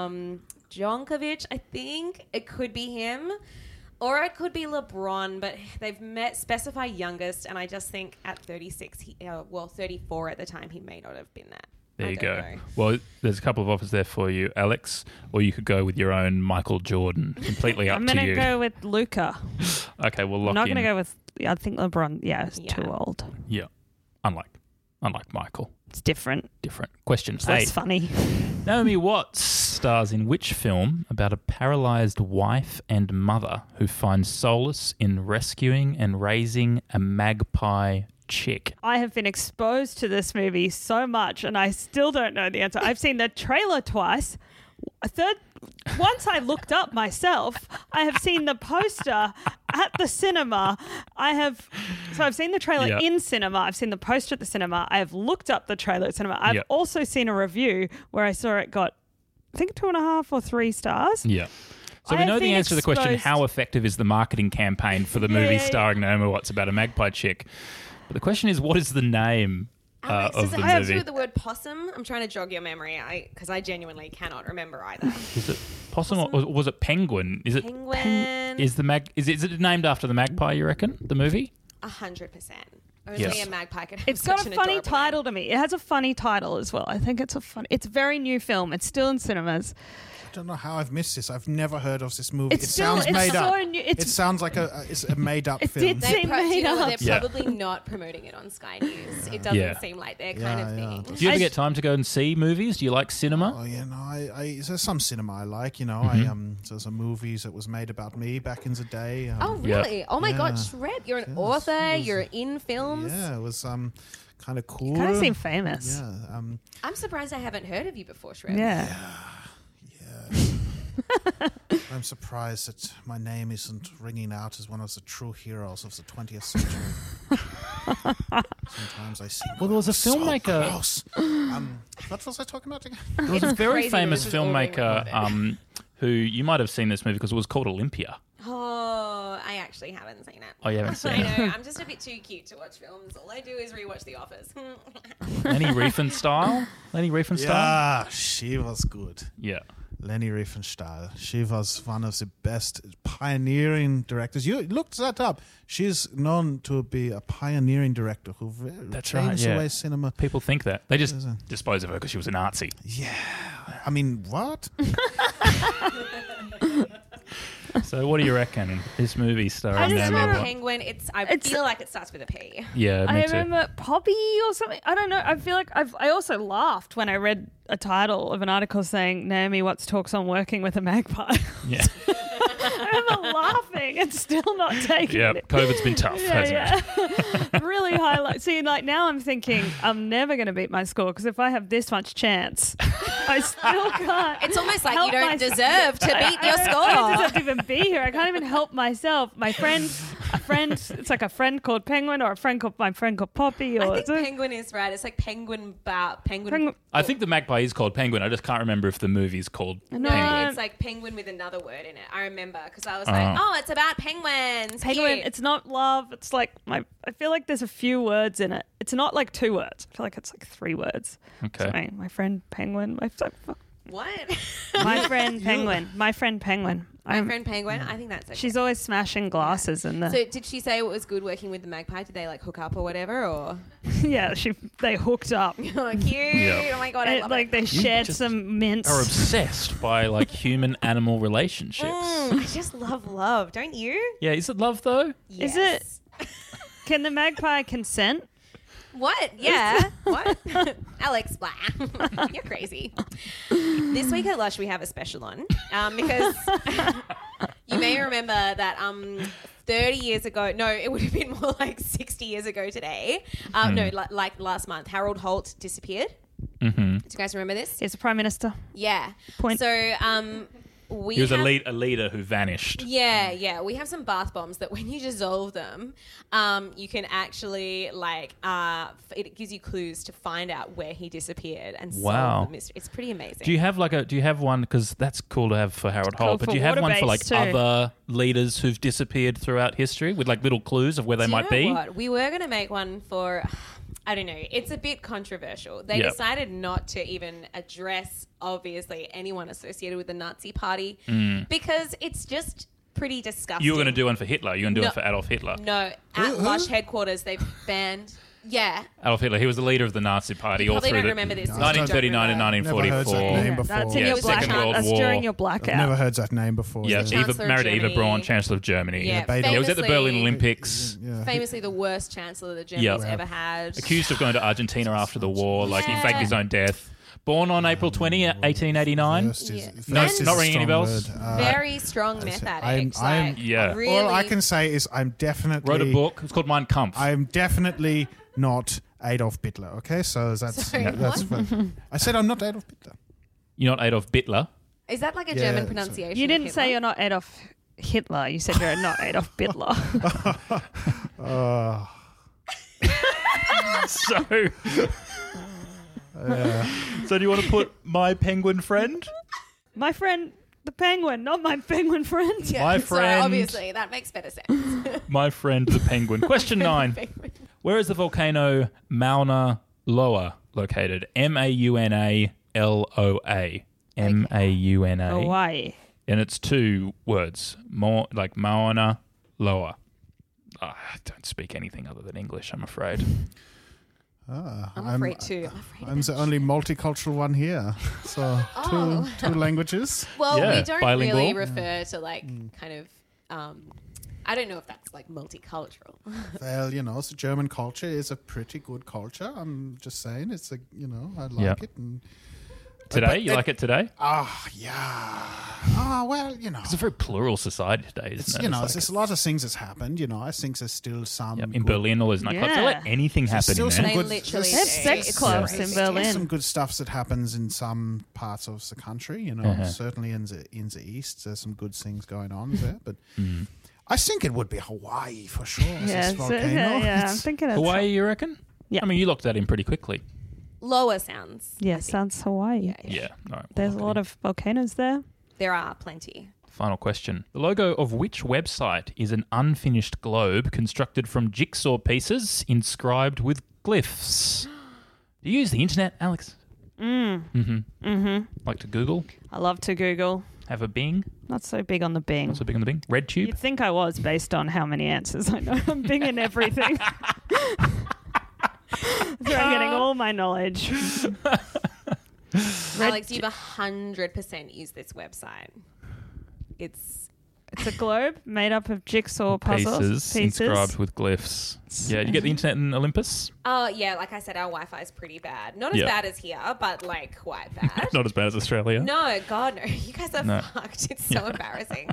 Jonkovic, I think. It could be him. Or it could be LeBron, but they've specify youngest, and I just think at 36, 34 at the time, he may not have been that. There I you don't go. know. Well, there's a couple of offers there for you, Alex, or you could go with your own Michael Jordan. Completely up I'm to going you. to go with Luca. Okay, we'll I'm lock not in. going to go with, I think LeBron, it's Yeah. too old. Yeah, unlike Michael. It's different. Different. Question It's 8. less funny. Naomi Watts stars in which film about a paralyzed wife and mother who find solace in rescuing and raising a magpie chick? I have been exposed to this movie so much and I still don't know the answer. I've seen the trailer twice. Once I looked up myself, I have seen the poster at the cinema. I've seen the trailer in cinema. I've seen the poster at the cinema. I have looked up the trailer at cinema. I've also seen a review where I saw it got, I think, 2.5 or 3 stars. Yeah. So I we know have the been answer to the question, exposed- how effective is the marketing campaign for the movie Yeah. starring Naomi Watts about a magpie chick? But the question is, what is the name Alex, of does the it have to do movie? with the word possum? I'm trying to jog your memory because I genuinely cannot remember either. Is it possum or was it penguin? Is it Penguin. Is it named after the magpie, you reckon, the movie? 100%. Only Yes. a magpie could have It's got such a an funny adorable title to me. It has a funny title as well. I think it's a very new film. It's still in cinemas. I don't know how I've missed this. I've never heard of this movie. It's it still- sounds it's made so up. new- It sounds like it's a made up It film. did They seem pro- made you know what, up. they're Yeah. probably not promoting it on Sky News. It doesn't Yeah. seem like their kind of thing. Do you ever get time to go and see movies? Do you like cinema? Oh yeah, no. There's some cinema I like. There's some movies that was made about me back in the day. Oh, Yeah. really? Oh, my God, Yeah. Shreb, you're an author. You're in films. Yeah, it was kind of cool. Kind of seem famous. Yeah. I'm surprised I haven't heard of you before, Shrem. Yeah. I'm surprised that my name isn't ringing out as one of the true heroes of the 20th century. Sometimes I see. Well, there was a filmmaker. Close. What was I talking about again? There was a very crazy that famous this is all being filmmaker who you might have seen this movie because it was called Olympia. Oh, I actually haven't seen it. Oh, you haven't seen I it? know. I'm just a bit too cute to watch films. All I do is rewatch The Office. Lenny Riefenstahl? Lenny Riefenstahl? Yeah, she was good. Yeah. Leni Riefenstahl. She was one of the best pioneering directors. You looked that up. She's known to be a pioneering director who That's changed right, yeah. the way cinema. People think that. They just dispose of her because she was a Nazi. Yeah. I mean, what? So what do you reckon? This movie I starring just Naomi remember- Watts? Penguin. I feel like it starts with a P. Yeah, me I too. remember Poppy or something. I don't know. I feel like I also laughed when I read a title of an article saying Naomi Watts talks on working with a magpie. Yeah. I remember laughing and still not taking Yeah, it. COVID's been tough, hasn't it? Really highlight. See, like now I'm thinking I'm never going to beat my score because if I have this much chance, I still can't. It's almost like help you don't myself. deserve to beat your I don't score. deserve to even be here. I can't even help myself. A friend. It's like a friend called Penguin or my friend called Poppy. Or I think Penguin is right. It's like Penguin. I think the magpie is called Penguin. I just can't remember if the movie's called No, Penguin. It's like penguin with another word in it. I remember because I was like, oh, it's about penguins. Penguin. Cute. It's not love. It's like I feel like there's a few words in it. It's not like 2 words. I feel like it's like 3 words. Okay. So, my friend Penguin. What? My friend Penguin. My friend Penguin. My friend Penguin. I think that's okay. She's always smashing glasses in the. So did she say it was good working with the magpie? Did they like hook up or whatever? Or Yeah, they hooked up. oh, cute. Yeah. Oh my god, I love Like it. they shared just some mints. Are obsessed by like human-animal relationships. I just love love, don't you? Yeah, is it love though? Is it? Can the magpie consent? What? Yeah. What? Alex, blah. You're crazy. This week at Lush, we have a special on because you may remember that 30 years ago, no, it would have been more like 60 years ago today. No, like last month, Harold Holt disappeared. Mm-hmm. Do you guys remember this? He's the Prime Minister. Yeah. Point. So He was a leader who vanished. Yeah. We have some bath bombs that when you dissolve them, you can actually it gives you clues to find out where he disappeared and solve the mystery. It's pretty amazing. Do you have one? Because that's cool to have for Harold cool Holt. But for do you have one for like water-based too. other leaders who've disappeared throughout history with like little clues of where they might be? What? We were going to make one for, I don't know, it's a bit controversial. They decided not to even address, obviously, anyone associated with the Nazi party because it's just pretty disgusting. You were going to do one for Hitler. You're going to do one for Adolf Hitler. No, at Lush headquarters, they've banned... Yeah. Adolf Hitler. He was the leader of the Nazi party You all probably through don't the remember this. 1939 to Never heard that 1944. name before. That's in Yeah, your Second blackout. World That's War. during your I've blackout. never heard that name before. Yeah, Chancellor married of Eva Germany. Braun, Chancellor of Germany. Yeah, Beethoven. He was at the famously- Berlin Olympics. Yeah. Famously the worst chancellor that Germany's ever had. Accused of going to Argentina after the war. Like, he Yeah. faked his own death. Born on April 20, 1889. First is- Yeah. first No, is not a ringing any strong bells. word. Very strong meth addict. I'm- Yeah. Really, All I can say is I'm definitely... Wrote a book. It's called Mein Kampf. I'm definitely not Adolf Hitler, okay? So that's... Sorry, that's fine. I said I'm not Adolf Hitler. You're not Adolf Hitler. Is that like a Yeah, German so- pronunciation? You of didn't Hitler? say you're not Adolf Hitler. You said you're not Adolf Hitler. So do you want to put my penguin friend? My friend, the penguin, not my penguin friend. Yeah, My sorry, friend- obviously, that makes better sense. My friend the penguin. Question 9. Where is the volcano Mauna Loa located? Maunaloa. Mauna. Hawaii. And it's 2 words. More like Mauna Loa. I don't speak anything other than English, I'm afraid. I'm afraid too. I'm the only multicultural one here. So two languages. Well, Yeah, we don't bilingual. really refer to like kind of. I don't know if that's like multicultural. Well, the German culture is a pretty good culture. I'm just saying, it's I like Yeah. it. And today? You like it today? Yeah. Well, you know. It's a very plural society today, isn't it? You know, It's there's a lot of things that's happened. You know, I think there's still some. in good- Berlin, all those nightclubs. They let anything happen still in some there. good- They literally They have do. sex It's clubs crazy. in There's Berlin. some good stuff that happens in some parts of the country. You know, certainly in the east, there's some good things going on there. But I think it would be Hawaii for sure. Yeah, This volcano. I'm thinking it's Hawaii, you reckon? Yeah. I mean, you locked that in pretty quickly. Lower sounds. Yeah, sounds Hawaii. Yeah. All right. There's a lot of volcanoes there. There are plenty. Final question. The logo of which website is an unfinished globe constructed from jigsaw pieces inscribed with glyphs? Do you use the internet, Alex? Like to Google? I love to Google. Have a Bing? Not so big on the Bing. Not so big on the Bing? RedTube? You'd think I was based on how many answers I know. I'm Binging everything. So I'm getting all my knowledge. Alex, you've 100% used this website. It's a globe made up of jigsaw puzzles. Pieces inscribed with glyphs. Yeah, you get the internet in Olympus? yeah, like I said, our Wi-Fi is pretty bad. Not as Yeah. bad as here, but like quite bad. Not as bad as Australia. No, God, no. You guys are No. fucked. It's so embarrassing.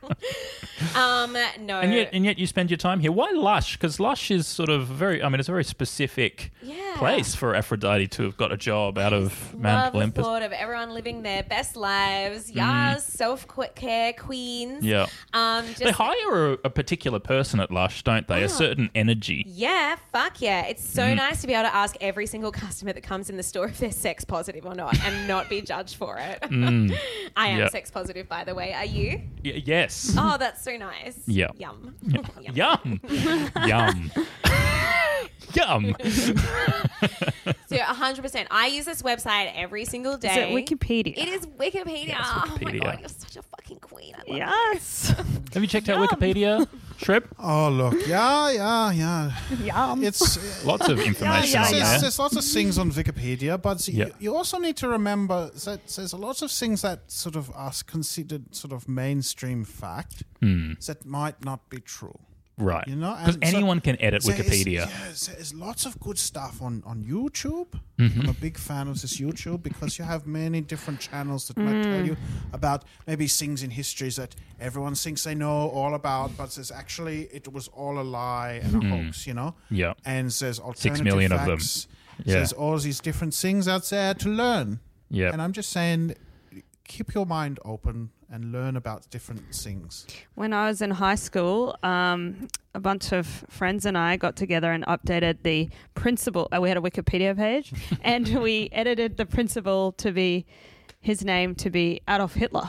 No. And yet you spend your time here. Why Lush? Because Lush is sort of it's a very specific place for Aphrodite to have got a job out of Mount Love the Olympus. thought of everyone living their best lives. Yes, self-care queens. Yeah. Just, They hire a particular person at Lush, don't they? A certain energy. Yeah, fuck yeah. It's so nice to be able to ask every single customer that comes in the store if they're sex positive or not and not be judged for it. I am Yep. sex positive, by the way. Are you? Yes. Oh, that's so nice. Yeah. Yum. Yum. Yum. Yum. So 100%. I use this website every single day. Is it Wikipedia? It is Wikipedia. Yeah, it's Oh my Wikipedia. God, you're such a fucking queen. I love Yes. Have you checked out Wikipedia, Shreb? Oh look, yeah. Yum. It's Lots of information on there. there's lots of things on Wikipedia, but Yeah. you also need to remember that there's a lot of things that sort of are considered sort of mainstream fact that might not be true. Right. You know, Because and so- anyone can edit There is- Wikipedia. there's lots of good stuff on YouTube. Mm-hmm. I'm a big fan of this YouTube because you have many different channels that might tell you about maybe things in histories that everyone thinks they know all about, but there's actually it was all a lie and a hoax, you know? Yeah. And there's alternative 6 million of them. facts. Yeah. There's all these different things out there to learn. Yeah. And I'm just saying, keep your mind open and learn about different things. When I was in high school, a bunch of friends and I got together and updated the principal. We had a Wikipedia page, and we edited the principal to be his name to be Adolf Hitler,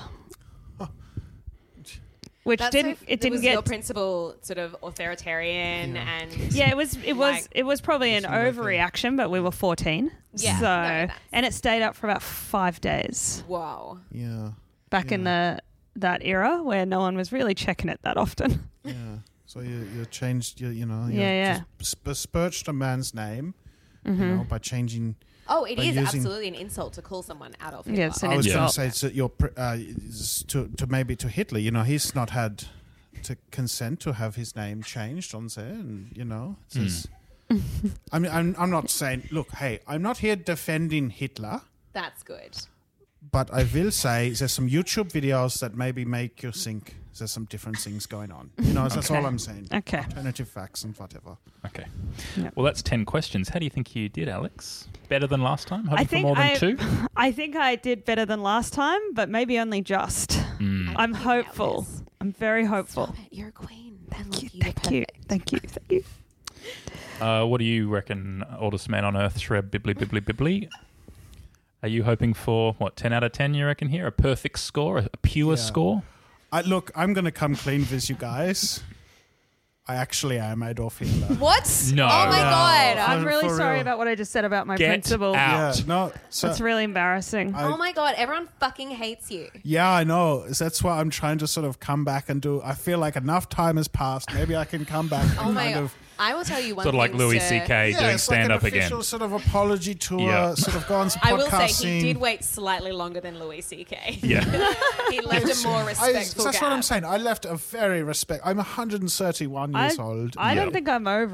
which That's didn't so, it didn't was get your principal sort of authoritarian and Yeah, it was like- it was probably an overreaction, but we were 14. Yeah, So no, that's- and it stayed up for about 5 days whoa. Yeah. back in that era where no one was really checking it that often. Yeah. So you changed you Yeah. just besmirched a man's name, you know, by changing. Oh, it By is using- absolutely an insult to call someone Adolf Hitler. Yeah, it's an I was going to insult. say to maybe to Hitler. You know, he's not had to consent to have his name changed on there, and you know, it's just- I mean, I'm not saying. Look, hey, I'm not here defending Hitler. That's good. But I will say there's some YouTube videos that maybe make you think there's some different things going on. You know, that's all I'm saying. Okay. Alternative facts and whatever. Okay. Yep. Well, that's 10 questions. How do you think you did, Alex? Better than last time? Hoping I for think more than 2? I think I did better than last time, but maybe only just. I'm hopeful. nervous. I'm very hopeful. Stop it. You're a queen. Thank you. Thank you. What do you reckon, oldest man on earth, Shreb Bibbly? Are you hoping for, 10 out of 10 you reckon here? A perfect score? A pure score? Look, I'm going to come clean with you guys. I actually am Adolf Hitler. What? No. Oh my God. I'm really for sorry real. about what I just said about my Get principal. out. Yeah, no. So, It's really embarrassing. Oh my God. Everyone fucking hates you. yeah, I know. That's why I'm trying to sort of come back and do. I feel like enough time has passed. Maybe I can come back and Oh my kind God. of. I will tell you one Sort of like thing, Louis sir. C.K. doing it's like an stand-up again. official sort of apology tour. Yeah. Sort of go on some I will podcast say he scene. did wait slightly longer than Louis C.K. Yeah. He left a more respectful That's what I'm gap. saying. I left a very I'm 131 years old. I don't think I'm over it.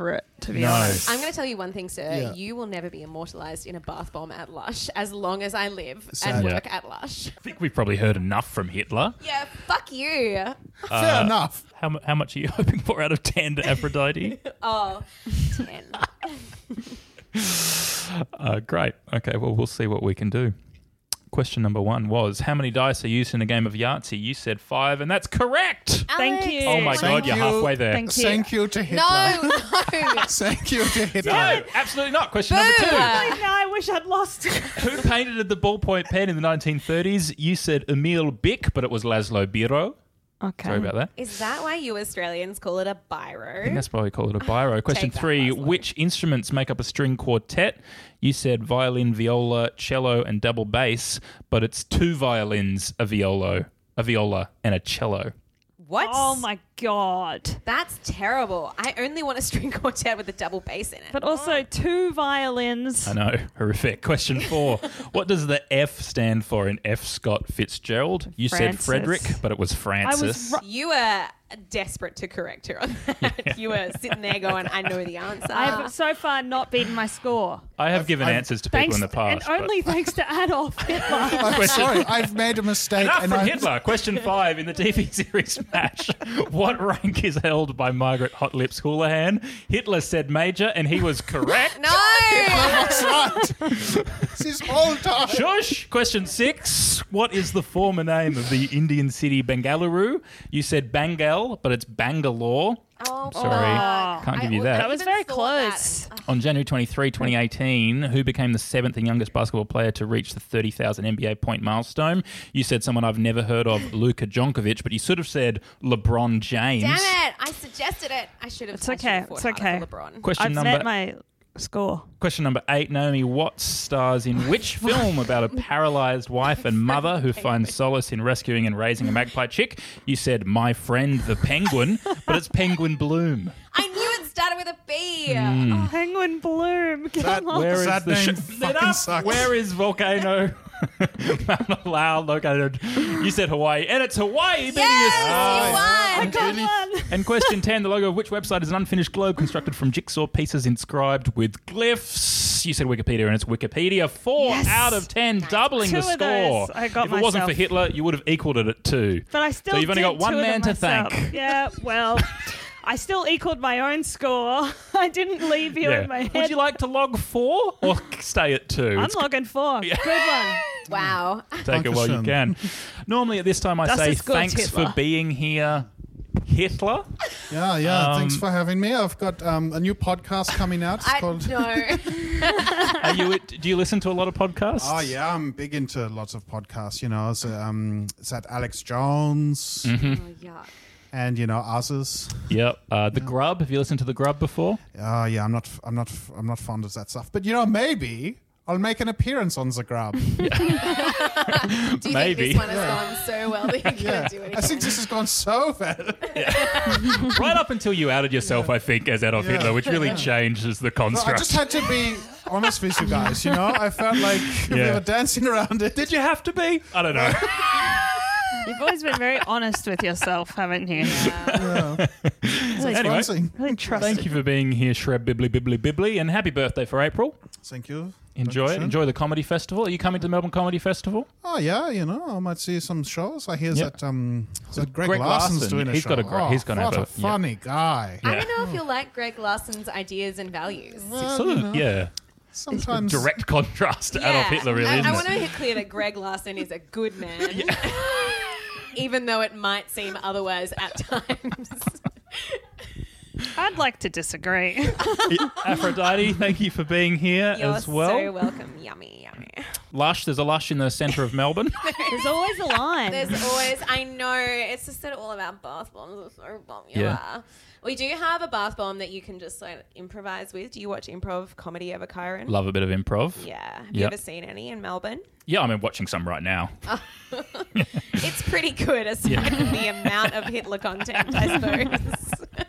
to be No. honest. I'm going to tell you one thing, sir. Yeah. You will never be immortalised in a bath bomb at Lush as long as I live Sad. and Yeah. work at Lush. I think we've probably heard enough from Hitler. Yeah, fuck you. Fair enough. How much are you hoping for out of 10 to Aphrodite? Oh, 10. Great. Okay, well, we'll see what we can do. Question number 1 was, how many dice are used in a game of Yahtzee? You said 5, and that's correct. Thank Alex. you. Oh my Thank God, you're you. halfway there. Thank you. Thank you to Hitler. No, no. Thank you to Hitler. No, absolutely not. Question number 2. No, I wish I'd lost it. Who painted the ballpoint pen in the 1930s? You said Emil Bic, but it was Laszlo Biro. Okay. Sorry about that. Is that why you Australians call it a I think biro? that's why we call it a biro. Question Take that, 3, Laszlo. which instruments make up a string quartet? You said violin, viola, cello, and double bass, but it's 2 violins, a viola, and a cello. What? Oh my God. That's terrible. I only want a string quartet with a double bass in it. But also 2 violins. I know, horrific. Question 4, what does the F stand for in F. Scott Fitzgerald? You Francis. said Frederick, but it was Francis. You were desperate to correct her on that. You were sitting there going, I know the answer. I have so far not beaten my score. I have given answers to people Thanks, in the past. and only thanks to Adolf Hitler. I'm sorry, I've made a mistake. Enough from I- Hitler. Question 5 in the TV series MASH. What rank is held by Margaret Hot Lips Houlihan? Hitler said major, and he was correct. No! That's right. This whole time. Shush. Question 6. What is the former name of the Indian city Bengaluru? You said Bengal, but it's Bangalore. Oh, Sorry. fuck. Can't give you that. That was even very thought that. close. On January 23, 2018, who became the 7th and youngest basketball player to reach the 30,000 NBA point milestone? You said someone I've never heard of, Luka Djokovic, but you should have said LeBron James. Damn it! I suggested it. I should have. It's okay. It's okay. LeBron. Question I've met my score. Question number 8, Naomi Watts stars in which film about a paralysed wife and mother who finds solace in rescuing and raising a magpie chick? You said My Friend the Penguin, but it's Penguin Bloom. I knew it started with a B. Hmm. Penguin Bloom. Come on. Where is That the name fucking sucks. Where is Volcano? Mauna Loa located. You said Hawaii, and it's Hawaii beating Yes, us. you won. Come on. And question 10, the logo of which website is an unfinished globe constructed from jigsaw pieces inscribed with glyphs? You said Wikipedia, and it's Wikipedia. 4 Yes. out of 10, doubling 2 the of score. those I got if it wasn't for myself. Hitler, you would have equaled it at 2. But I still So you've only did got one 2 of them man to myself. thank. Yeah, well, I still equaled my own score. I didn't leave you in my head. Would you like to log 4 or stay at 2? I'm It's- logging 4. Good one. Wow. Take it while you can. Normally at this time I Das say ist gut, thanks Hitler. for being here, Hitler. Yeah. Thanks for having me. I've got a new podcast coming out. It's I called. know. Do you listen to a lot of podcasts? Oh yeah, I'm big into lots of podcasts. You know, so, it's at Alex Jones Oh, yuck. and Others. Yep. The Grub. Have you listened to The Grub before? Yeah, I'm not fond of that stuff. But maybe I'll make an appearance on the Grub. Do you Maybe. think this one has gone so well that you're going to do anything? I think this has gone so bad. Right up until you outed yourself, I think, as Adolf Hitler, which really changes the I construct. just had to be honest with you guys. I felt like we Yeah. were dancing around it. Did you have to be? I don't know. You've always been very honest with yourself, haven't you? Really, Anyway, One thing. really trust thank you for being here, Shreb Bibbly Bibbly Bibbly, and happy birthday for April. Thank you. Enjoy it. Enjoy the comedy festival. Are you coming to the Melbourne Comedy Festival? Oh yeah, I might see some shows. I hear Yep. that Greg Greg Larson's Larson, doing a he's show. got a great- he's gonna what have a funny guy. I don't know if you'll like Greg Larson's ideas and values. Sort of, yeah. Sometimes Direct contrast to Adolf Hitler, really, I isn't want it? to make it clear that Greg Larson is a good man, even though it might seem otherwise at times. I'd like to disagree. Aphrodite, thank you for being here You're as well. so welcome. Yummy, yummy. Lush, there's a Lush in the centre of Melbourne. There's always a line. There's always, I know, it's just that all of our bath bombs are so popular. Yeah. We do have a bath bomb that you can just like improvise with. Do you watch improv comedy ever, Kyron? Love a bit of improv. Yeah. Have you Yep. ever seen any in Melbourne? Yeah, I'm watching some right now. It's pretty good aside from the amount of Hitler content, I suppose.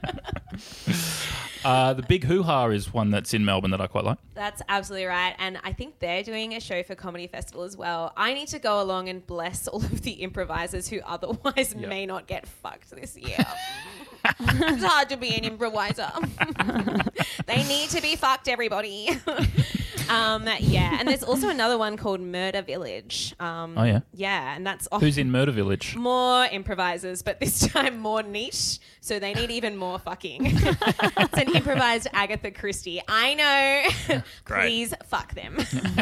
The Big Hoo-Ha is one that's in Melbourne that I quite like. That's absolutely right. And I think they're doing a show for Comedy Festival as well. I need to go along and bless all of the improvisers who otherwise may not get fucked this year. It's hard to be an improviser. They need to be fucked, everybody. Yeah, and there's also another one called Murder Village. Oh, yeah? Yeah, and that's Who's in Murder Village? more improvisers, but this time more niche, so they need even more fucking. It's an improvised Agatha Christie. I know. Great. Please fuck them.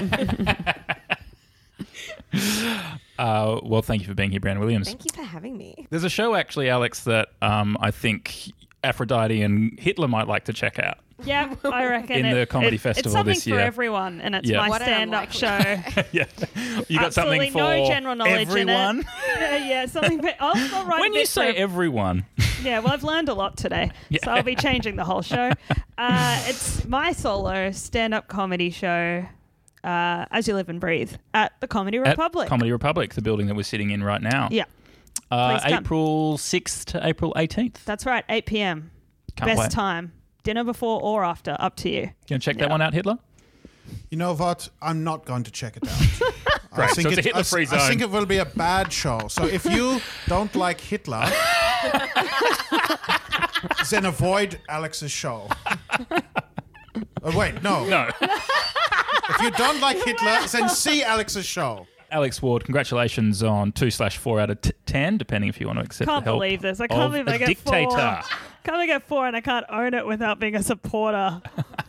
Well, thank you for being here, Brandon Williams. Thank you for having me. There's a show, actually, Alex, that I think Aphrodite and Hitler might like to check out. Yeah, I reckon. In the comedy festival it's something this year. for everyone, and it's Yeah. my What an stand-up unlikely- show. Yeah. You got something Absolutely for no general knowledge everyone? in it. Yeah, something. I'll write When a you bit say for- everyone, Yeah, well, I've learned a lot today, so I'll be changing the whole show. It's my solo stand-up comedy show, As You Live and Breathe, at the Comedy Republic. At Comedy Republic, the building that we're sitting in right now. Yeah, please come. April 6th to April 18th. That's right, 8 p.m. Can't Best wait. time. Dinner before or after, up to you. Gonna check that one out, Hitler? You know what? I'm not going to check it out. Great, so it's a Hitler-free zone. I think it will be a bad show. So if you don't like Hitler, then avoid Alex's show. Wait, no. No. If you don't like Hitler, then see Alex's show. Alex Ward, congratulations on 2/4 out of 10, depending if you want to accept Can't the help believe this. I of can't believe I a get dictator. 4. Can't I get 4 and I can't own it without being a supporter?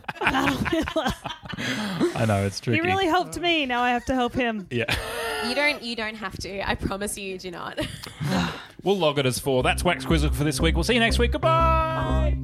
I know, it's tricky. He really helped me. Now I have to help him. Yeah. You don't have to. I promise you do not. We'll log it as 4. That's Wax Quizzical for this week. We'll see you next week. Goodbye.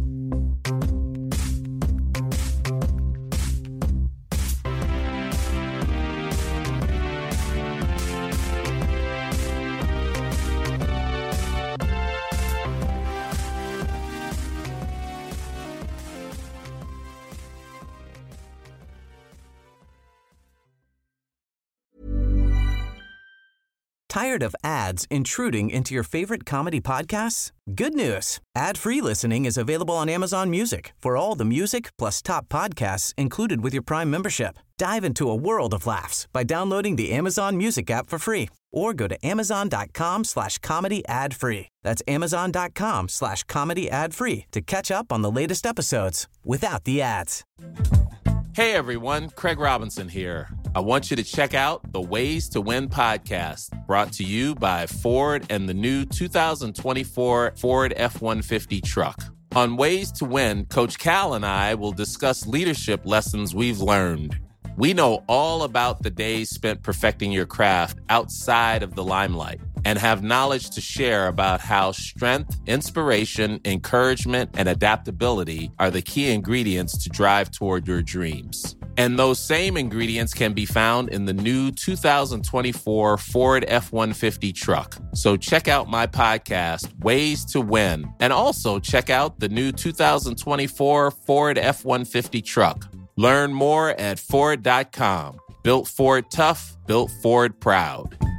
Tired of ads intruding into your favorite comedy podcasts? Good news. Ad-free listening is available on Amazon Music for all the music plus top podcasts included with your Prime membership. Dive into a world of laughs by downloading the Amazon Music app for free or go to amazon.com/comedy ad-free. That's amazon.com/comedy ad-free to catch up on the latest episodes without the ads. Hey everyone, Craig Robinson here. I want you to check out the Ways to Win podcast, brought to you by Ford and the new 2024 Ford F-150 truck. On Ways to Win, Coach Cal and I will discuss leadership lessons we've learned. We know all about the days spent perfecting your craft outside of the limelight and have knowledge to share about how strength, inspiration, encouragement, and adaptability are the key ingredients to drive toward your dreams. And those same ingredients can be found in the new 2024 Ford F-150 truck. So check out my podcast, Ways to Win, and also check out the new 2024 Ford F-150 truck. Learn more at Ford.com. Built Ford tough, built Ford proud.